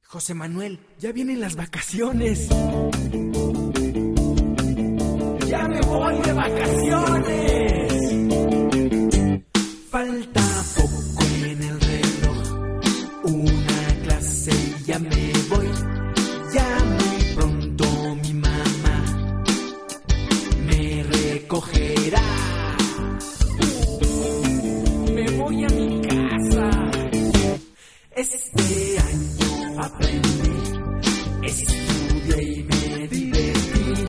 José Manuel, ya vienen las vacaciones. ¡Ya me voy de vacaciones!